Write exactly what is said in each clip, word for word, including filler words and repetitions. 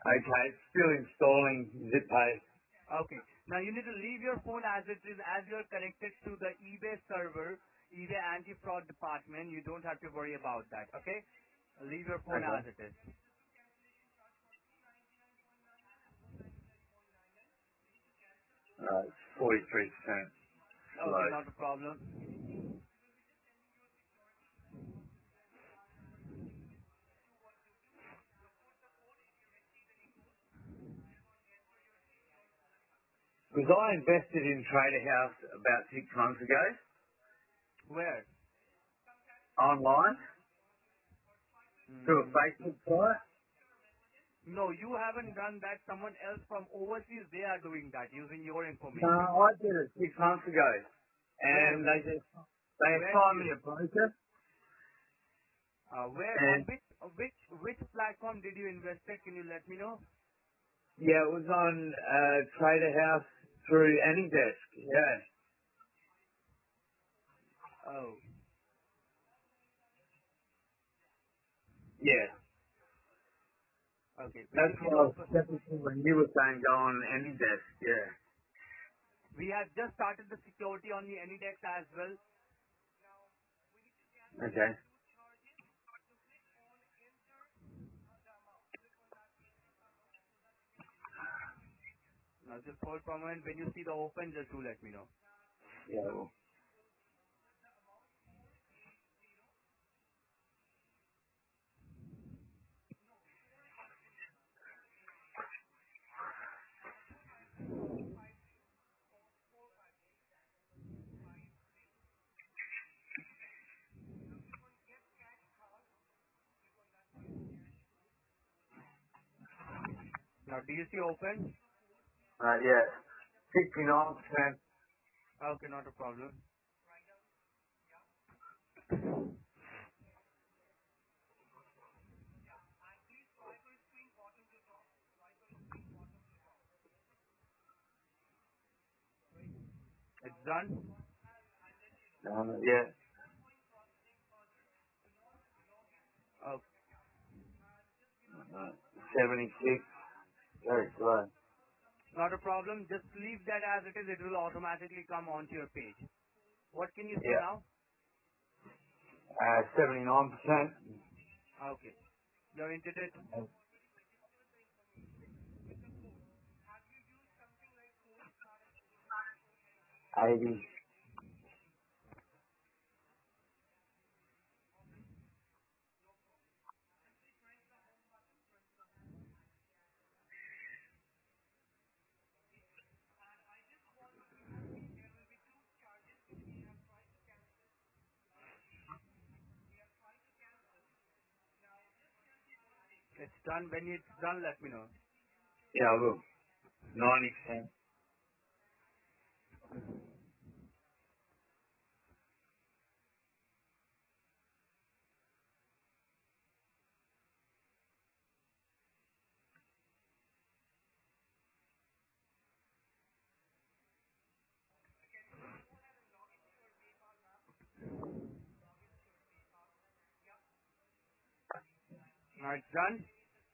Okay, it's still installing ZipPay. Okay. Now you need to leave your phone as it is, as you're connected to the eBay server, eBay anti-fraud department. You don't have to worry about that. Okay. Leave your phone Okay. as it is. Uh, it's forty-three percent Okay, slow. not a problem. Because I invested in Trader House about six months ago Where? online through a Mm, Facebook site. no, you haven't done that. Someone else from overseas, they are doing that using your No, information. I did it six months ago, Where? and they just they Where did assigned you? me a broker, Uh, where? On and which? uh, Which? Which platform did you invest it? Can you let me know? yeah, it was on uh, Trader House through AnyDesk. Yeah, Oh. yeah. Okay. When you That's see why the I was open, skeptical when you were saying go on AnyDesk. Yeah. we have just started the security on the AnyDex as well. Okay. Now just hold for a moment. When you see the open, just do let me know. Yeah. Well, Now do you see open? uh, yeah. Sixty-nine percent. Okay, not a problem. It's done. Uh, yeah. Okay, Uh, Seventy-six. Very slow. not a problem. Just leave that as it is. It will automatically come onto your page. What can you see Yeah. now? Uh, seventy-nine percent. Okay. You entered it. Eighty. It's done. When it's done, let me know. Yeah, I will. Ninety percent. Now it's done.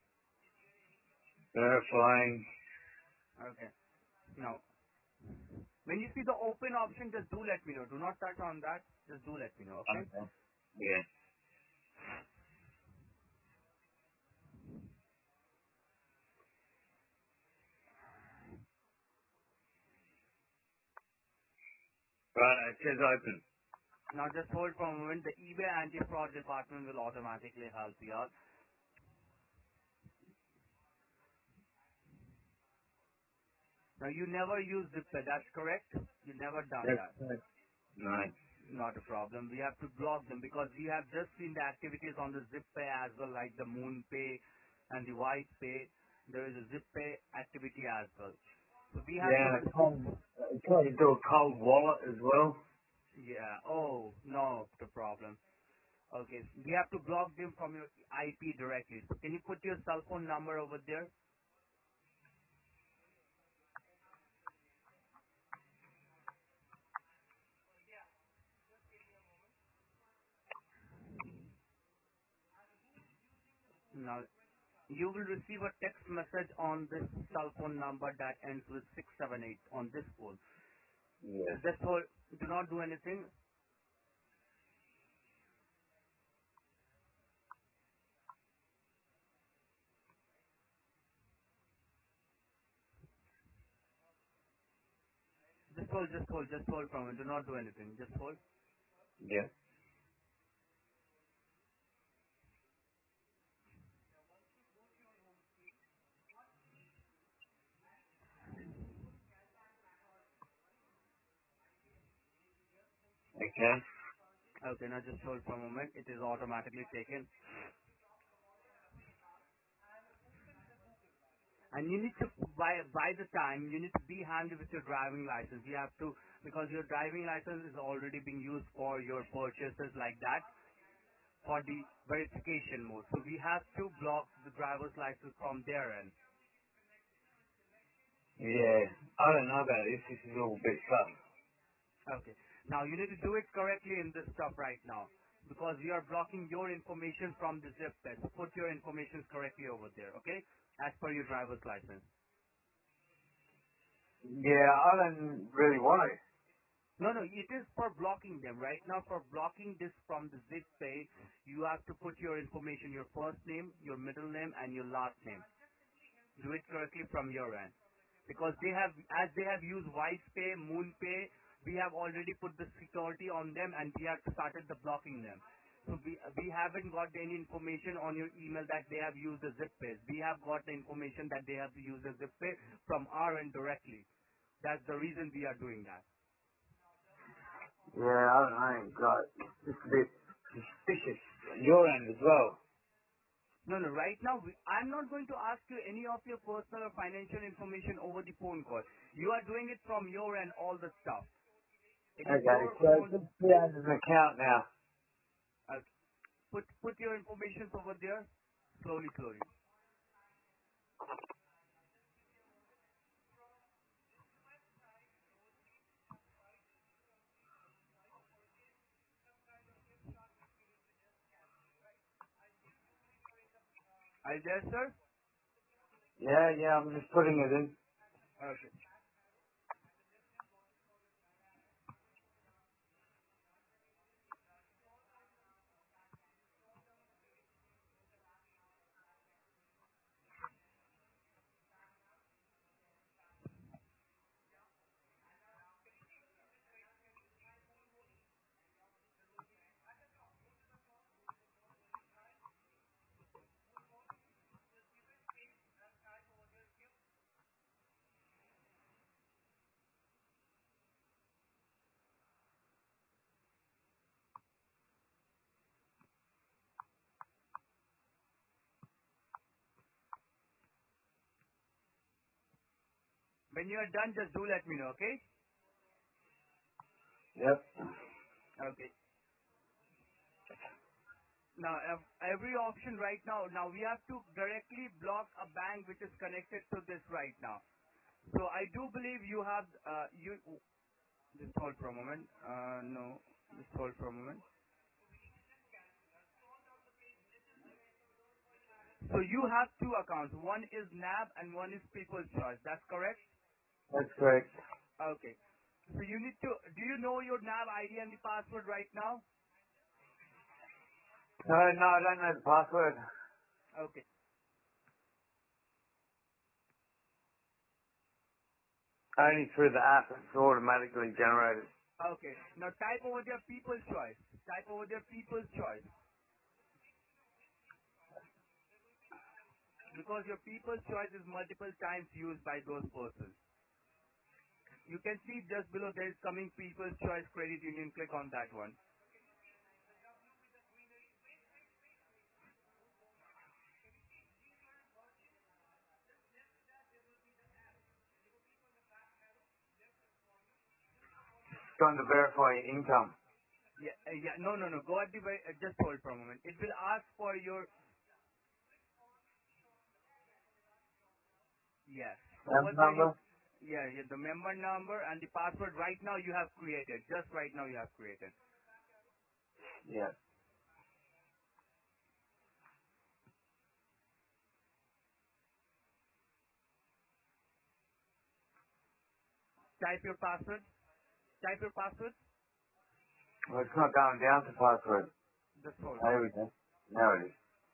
Verifying. Okay. Now, when you see the open option, just do let me know. Do not touch on that. Just do let me know. Okay. Okay. Yeah. Right, it says open. Now just hold for a moment. The eBay anti-fraud department will automatically help you out. Now you never use ZipPay, that's correct? You never done That's that. correct. No. Not a problem. We have to block them because we have just seen the activities on the ZipPay as well, like the MoonPay and the WisePay. There is a ZipPay activity as well. So we have to, Yeah, and a cold, uh, try to do a cold wallet as well. yeah, oh, no, the problem. Okay, we have to block them from your I P directly. So can you put your cell phone number over there? Now, You will receive a text message on this cell phone number that ends with six seven eight on this phone. Yeah. So just hold, do not do anything. Just hold, just hold, just hold from it. Do not do anything. Just hold. Yeah. Okay. Okay, now just hold for a moment. It is automatically taken. And you need to, by, by the time, you need to be handy with your driving license. You have to, because your driving license is already being used for your purchases like that, for the verification mode. So we have to block the driver's license from their end. Yeah. I don't know about this. This is all a bit tough. Okay. Now you need to do it correctly in this stuff right now. Because we are blocking your information from the zip test. Put your information correctly over there, okay? As per your driver's license. Yeah, I don't really want to. No, no, it is for blocking them. Right now, for blocking this from the zip pay, you have to put your information, your first name, your middle name, and your last name. Do it correctly from your end. Because they have, as they have used WisePay, MoonPay, we have already put the security on them and we have started the blocking them. So we, we haven't got any information on your email that they have used the ZipPay. We have got the information that they have used the ZipPay from our end directly. That's the reason we are doing that. Yeah, I don't know. God, it's just a bit suspicious on your end as well. No, no, right now, we, I'm not going to ask you any of your personal or financial information over the phone call. You are doing it from your end, all the stuff. It is Okay, your so own. just create an account now. Uh, put put your information over there, slowly, slowly. Are you there, sir? Yeah, yeah, I'm just putting it in. Okay. When you are done, just do let me know, okay? Yep. Okay. Now, ev- every option right now, now we have to directly block a bank which is connected to this right now. So I do believe you have, uh, you, just hold for a moment. Uh, no, just hold for a moment. So you have two accounts. One is N A B and one is People's Choice. That's correct? That's correct. Okay. So you need to, do you know your N A B I D and the password right now? No, no, I don't know the password. Okay. Only through the app, it's automatically generated. Okay. Now type over there People's Choice. Type over there People's Choice. Because your People's Choice is multiple times used by those persons. You can see just below there is coming People's Choice Credit Union. Click on that one. Trying to verify your income. Yeah, uh, yeah. No, no, no. Go at the very, uh, just hold for a moment. It will ask for your, yes. So Member over there you, number? yeah, yeah, the member number and the password right now you have created. Just right now you have created. Yeah. Type your password. Type your password. Well, it's not going down to password. Just hold. There we go. Now it is.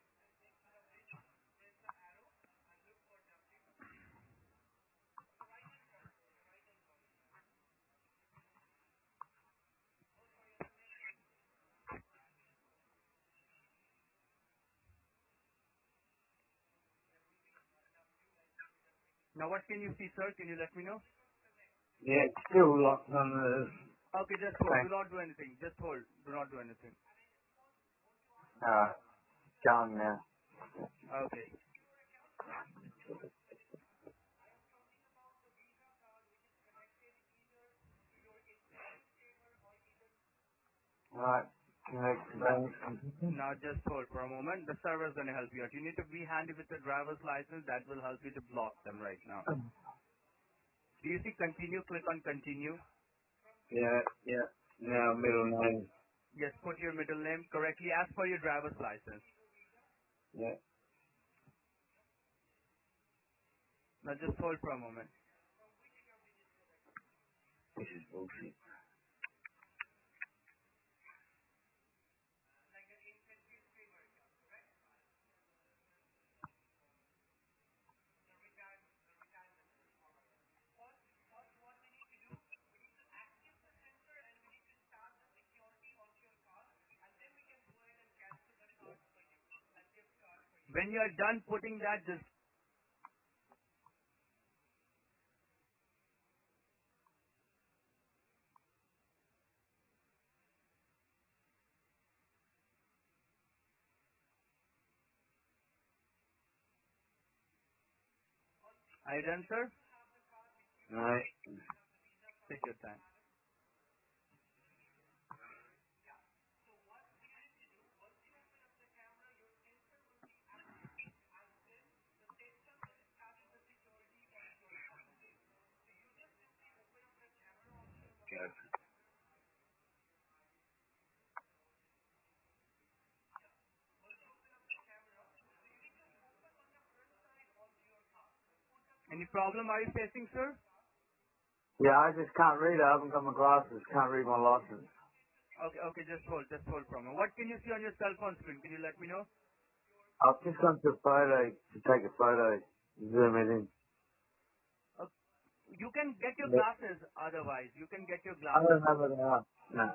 Now what can you see, sir? Can you let me know? Yeah, it's still locked on the Okay, just hold. thing. Do not do anything. Just hold. Do not do anything. Alright, going now. Okay. Alright, connect to Now, bank. now just hold for a moment. The server is going to help you out. You need to be handy with the driver's license. That will help you to block them right now. Do you see continue? Click on continue. Yeah, yeah. Now middle name. Yes, put your middle name correctly as per your driver's license. Yeah. Now just hold for a moment. This is bullshit. When you are done putting that, just are you done, sir? Right. Take your time. Go. Any problem are you facing, sir? Yeah, I just can't read it. I haven't got my glasses. Can't read my license. Okay, okay, just hold, just hold for a moment. What can you see on your cell phone screen? Can you let me know? I've just gone to a photo to take a photo. Zoom it in. Uh, you can get your Yeah. glasses otherwise. You can get your I glasses. don't have it now. No.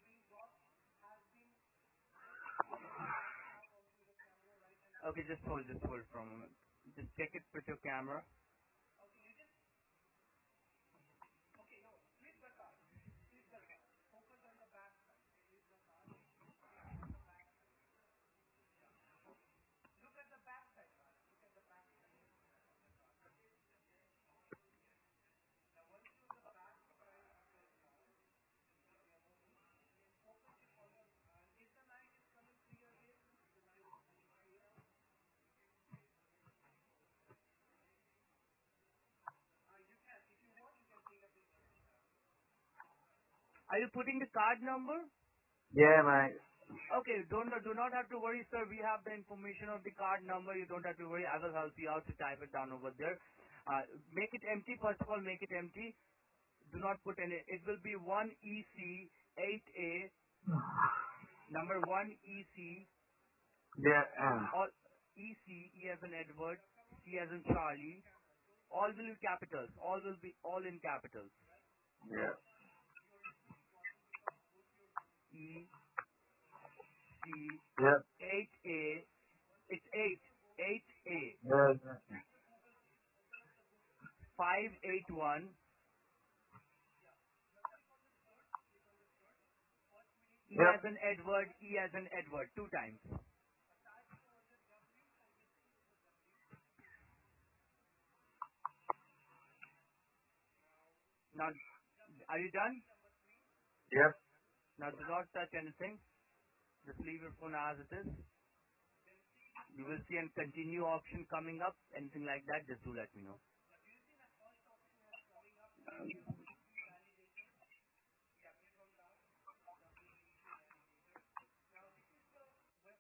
Okay, just hold, just hold for a moment. Just check it with your camera. Are you putting the card number? Yeah, mate. Okay, don't do not have to worry, sir. We have the information of the card number. You don't have to worry. I will help you out to type it down over there. Uh, make it empty. First of all, make it empty. Do not put any. It will be one E C eight A number one E C Yeah. Uh, all E C E as in Edward, C as in Charlie. All will be capitals. All will be all in capitals. yeah. E C Yep. eight A. It's eight eight A Yeah. five eight one. E Yep. as in Edward, E as in Edward, two times. Now, are you done? Yep. Now, do not touch anything. Just leave your phone as it is. You will see a continue option coming up. Anything like that, just do let me know.